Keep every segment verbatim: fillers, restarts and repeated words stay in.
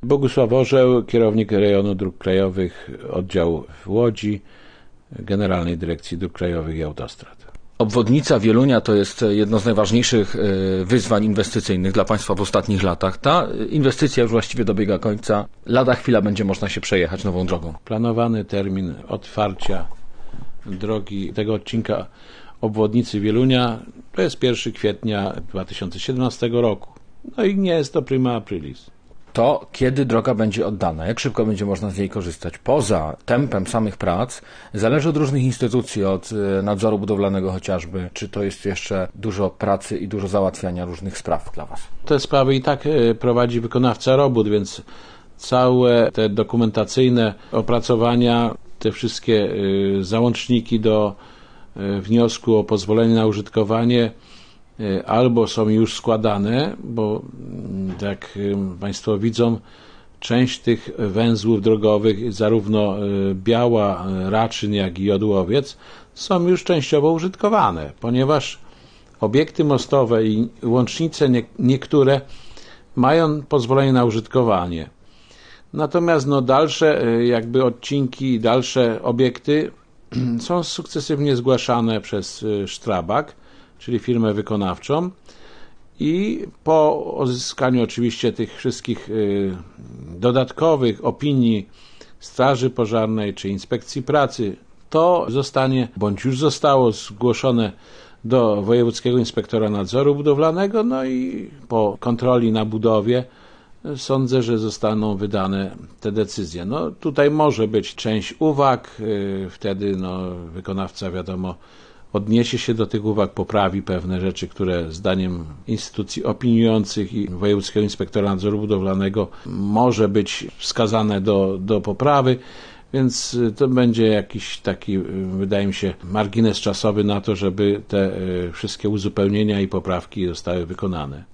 Bogusław Orzeł, kierownik rejonu dróg krajowych, oddział w Łodzi, Generalnej Dyrekcji Dróg Krajowych i Autostrad. Obwodnica Wielunia to jest jedno z najważniejszych wyzwań inwestycyjnych dla państwa w ostatnich latach. Ta inwestycja już właściwie dobiega końca. Lada chwila będzie można się przejechać nową drogą. Planowany termin otwarcia drogi tego odcinka obwodnicy Wielunia to jest pierwszego kwietnia dwa tysiące siedemnastego roku. No i nie jest to prima aprilis. To kiedy droga będzie oddana, jak szybko będzie można z niej korzystać, poza tempem samych prac, zależy od różnych instytucji, od nadzoru budowlanego chociażby. Czy to jest jeszcze dużo pracy i dużo załatwiania różnych spraw dla Was? Te sprawy i tak prowadzi wykonawca robót, więc całe te dokumentacyjne opracowania, te wszystkie załączniki do wniosku o pozwolenie na użytkowanie albo są już składane, bo jak Państwo widzą, część tych węzłów drogowych, zarówno Biała, Raczyn, jak i Jodłowiec, są już częściowo użytkowane, ponieważ obiekty mostowe i łącznice nie, niektóre mają pozwolenie na użytkowanie. Natomiast no, dalsze jakby odcinki i dalsze obiekty są sukcesywnie zgłaszane przez Strabag, czyli firmę wykonawczą, i po uzyskaniu oczywiście tych wszystkich y, dodatkowych opinii Straży Pożarnej czy Inspekcji Pracy, to zostanie, bądź już zostało zgłoszone do Wojewódzkiego Inspektora Nadzoru Budowlanego, no i po kontroli na budowie y, sądzę, że zostaną wydane te decyzje. No tutaj może być część uwag, y, wtedy no, wykonawca wiadomo odniesie się do tych uwag, poprawi pewne rzeczy, które zdaniem instytucji opiniujących i Wojewódzkiego Inspektora Nadzoru Budowlanego może być wskazane do, do poprawy, więc to będzie jakiś taki, wydaje mi się, margines czasowy na to, żeby te wszystkie uzupełnienia i poprawki zostały wykonane.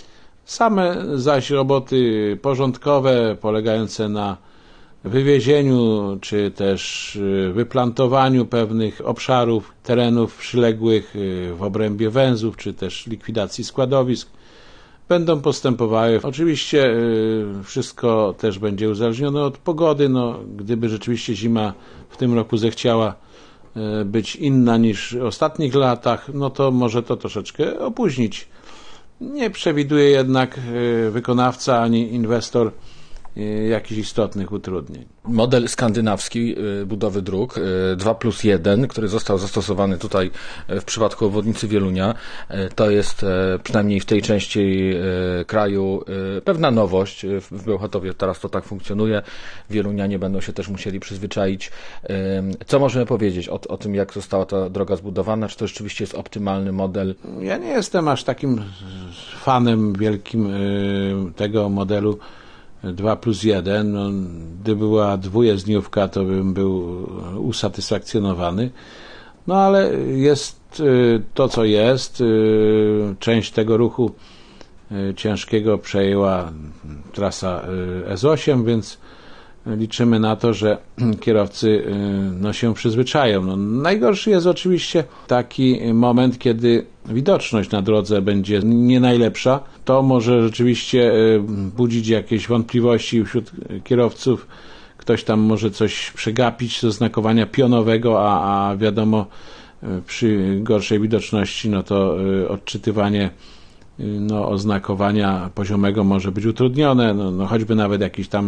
Same zaś roboty porządkowe polegające na wywiezieniu czy też wyplantowaniu pewnych obszarów, terenów przyległych w obrębie węzłów, czy też likwidacji składowisk będą postępowały. Oczywiście wszystko też będzie uzależnione od pogody. No, gdyby rzeczywiście zima w tym roku zechciała być inna niż w ostatnich latach, no to może to troszeczkę opóźnić. Nie przewiduje jednak wykonawca ani inwestor jakichś istotnych utrudnień. Model skandynawski budowy dróg dwa plus jeden, który został zastosowany tutaj w przypadku obwodnicy Wielunia, to jest przynajmniej w tej części kraju pewna nowość. W Bełchatowie teraz to tak funkcjonuje. Wielunianie będą się też musieli przyzwyczaić. Co możemy powiedzieć o, o tym, jak została ta droga zbudowana? Czy to rzeczywiście jest optymalny model? Ja nie jestem aż takim fanem wielkim tego modelu dwa plus jeden, no, gdyby była dwujezdniówka, to bym był usatysfakcjonowany. No ale jest to, co jest. Część tego ruchu ciężkiego przejęła trasa S osiem, więc liczymy na to, że kierowcy no, się przyzwyczają. No, najgorszy jest oczywiście taki moment, kiedy widoczność na drodze będzie nie najlepsza. To może rzeczywiście budzić jakieś wątpliwości wśród kierowców. Ktoś tam może coś przegapić z oznakowania pionowego, a, a wiadomo, przy gorszej widoczności no to odczytywanie no, oznakowania poziomego może być utrudnione. No, no, choćby nawet jakiś tam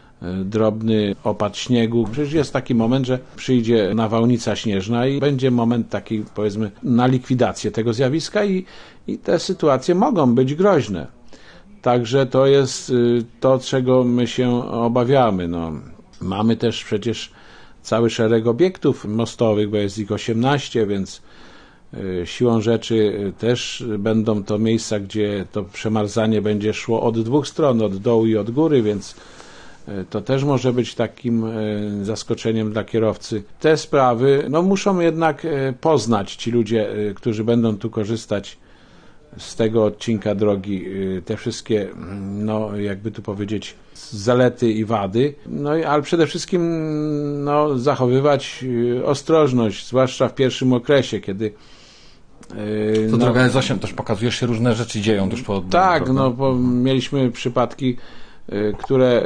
drobny opad śniegu. Przecież jest taki moment, że przyjdzie nawałnica śnieżna i będzie moment taki, powiedzmy, na likwidację tego zjawiska i, i te sytuacje mogą być groźne. Także to jest to, czego my się obawiamy. No, mamy też przecież cały szereg obiektów mostowych, bo jest ich osiemnaście, więc siłą rzeczy też będą to miejsca, gdzie to przemarzanie będzie szło od dwóch stron, od dołu i od góry, więc to też może być takim zaskoczeniem dla kierowcy. Te sprawy no, muszą jednak poznać ci ludzie, którzy będą tu korzystać z tego odcinka drogi, te wszystkie, no jakby tu powiedzieć, zalety i wady, no ale przede wszystkim no, zachowywać ostrożność, zwłaszcza w pierwszym okresie, kiedy to no, droga S osiem też pokazuje, że się różne rzeczy dzieją tuż po... Tak, no bo mieliśmy przypadki które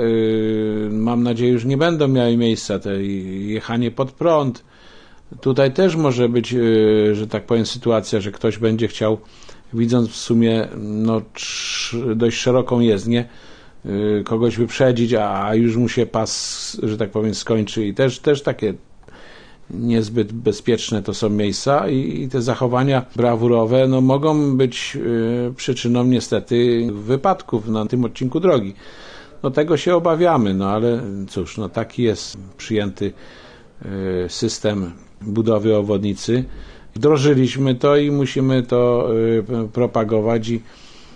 mam nadzieję już nie będą miały miejsca, to jechanie pod prąd. Tutaj też może być, że tak powiem, sytuacja, że ktoś będzie chciał, widząc w sumie no, dość szeroką jezdnię, kogoś wyprzedzić, a już mu się pas, że tak powiem, skończy i też, też takie niezbyt bezpieczne to są miejsca i, i te zachowania brawurowe no, mogą być y, przyczyną niestety wypadków na tym odcinku drogi. No tego się obawiamy, no ale cóż, no taki jest przyjęty y, system budowy obwodnicy. Wdrożyliśmy to i musimy to y, propagować i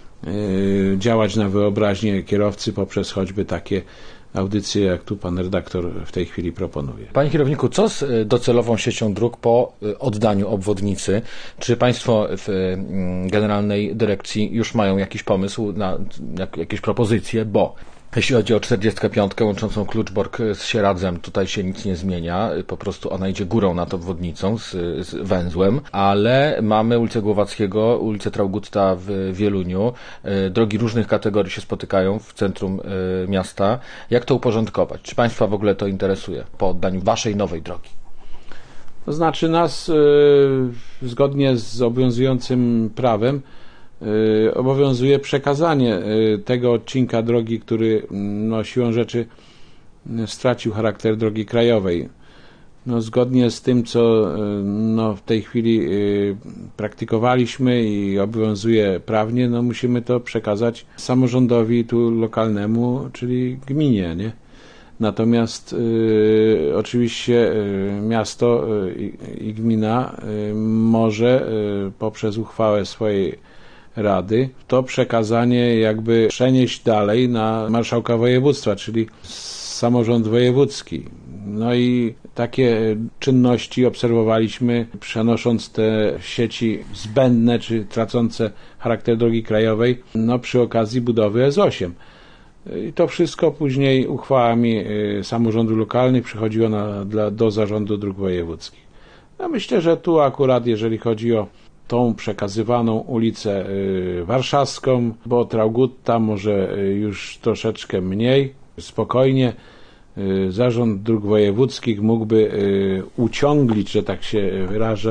y, działać na wyobraźnię kierowcy poprzez choćby takie audycje, jak tu pan redaktor w tej chwili proponuje. Panie kierowniku, co z docelową siecią dróg po oddaniu obwodnicy? Czy państwo w Generalnej Dyrekcji już mają jakiś pomysł na jakieś propozycje? Bo jeśli chodzi o czterdziestkę piątkę łączącą Kluczbork z Sieradzem, tutaj się nic nie zmienia, po prostu ona idzie górą nad obwodnicą z, z węzłem, ale mamy ulicę Głowackiego, ulicę Traugutta w Wieluniu, drogi różnych kategorii się spotykają w centrum miasta. Jak to uporządkować? Czy państwa w ogóle to interesuje po oddaniu waszej nowej drogi? To znaczy nas yy, zgodnie z obowiązującym prawem Yy, obowiązuje przekazanie yy, tego odcinka drogi, który no, siłą rzeczy yy, stracił charakter drogi krajowej. No, zgodnie z tym, co yy, no, w tej chwili yy, praktykowaliśmy i obowiązuje prawnie, no, musimy to przekazać samorządowi tu lokalnemu, czyli gminie, nie? Natomiast y, oczywiście y, miasto y, i gmina y, może y, poprzez uchwałę swojej Rady to przekazanie jakby przenieść dalej na marszałka województwa, czyli samorząd wojewódzki. No i takie czynności obserwowaliśmy, przenosząc te sieci zbędne czy tracące charakter drogi krajowej no przy okazji budowy S osiem. I to wszystko później uchwałami samorządu lokalnych przychodziło na, dla, do zarządu dróg wojewódzkich. No myślę, że tu akurat jeżeli chodzi o tą przekazywaną ulicę warszawską, bo Traugutta może już troszeczkę mniej, spokojnie zarząd dróg wojewódzkich mógłby uciąglić, że tak się wyrażę,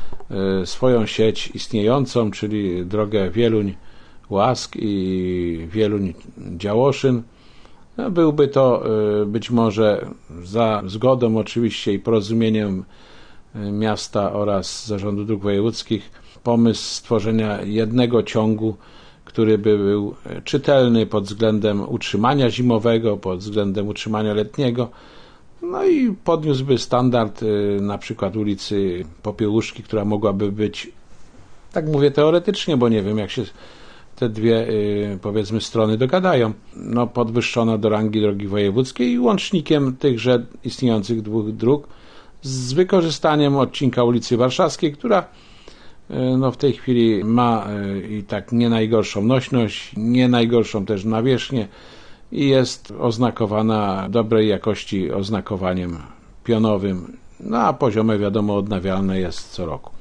swoją sieć istniejącą, czyli drogę Wieluń-Łask i Wieluń-Działoszyn. No, byłby to być może za zgodą oczywiście i porozumieniem miasta oraz zarządu dróg wojewódzkich pomysł stworzenia jednego ciągu, który by był czytelny pod względem utrzymania zimowego, pod względem utrzymania letniego, no i podniósłby standard y, na przykład ulicy Popiełuszki, która mogłaby być, tak mówię teoretycznie, bo nie wiem jak się te dwie y, powiedzmy strony dogadają, no podwyższona do rangi drogi wojewódzkiej i łącznikiem tychże istniejących dwóch dróg z wykorzystaniem odcinka ulicy Warszawskiej, która no w tej chwili ma i tak nie najgorszą nośność, nie najgorszą też nawierzchnię i jest oznakowana dobrej jakości oznakowaniem pionowym, no a poziome wiadomo odnawialne jest co roku.